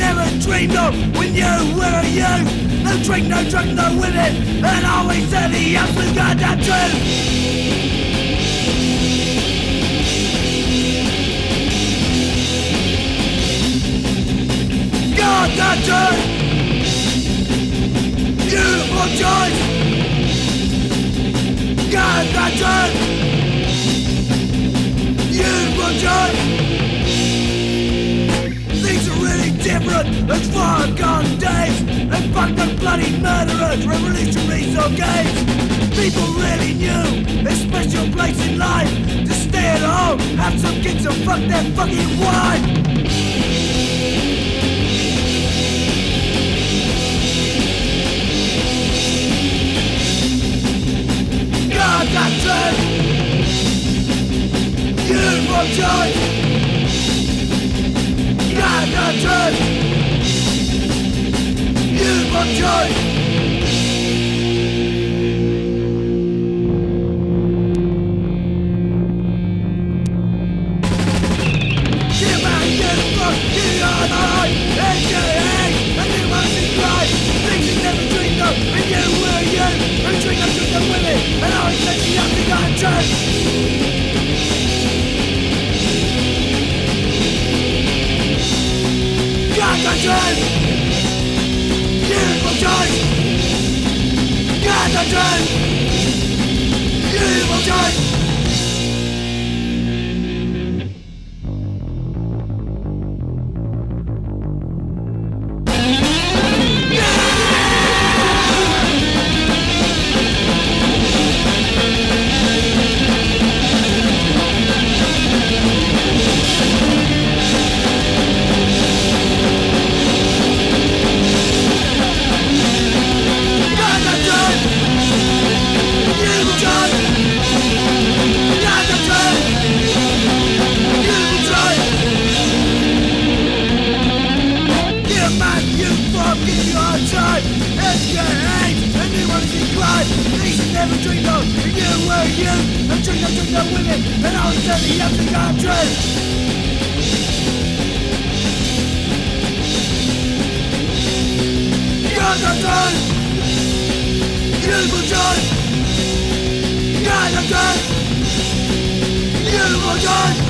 never dreamed of when you were a youth. No drink, no drug, no women, and always said the absolute goddamn truth. Goddamn truth. Beautiful choice. Goddamn truth. Beautiful choice. Things are really different as far gone days. And fuck the bloody murderers, revolutionaries or gays. People really knew a special place in life to stay at home, have some kids and fuck their fucking wife. God, that's it. Beautiful choice. God, that's it. Beautiful choice. Give me your fucking eye, AKA, and you must be right. Things you never dreamed of, and you were you. And drink up to the women, and I was let you up to God church. God, that's it. Beautiful choice. God, that's it. Beautiful choice. Beautiful choice. God, I'm done. Beautiful choice.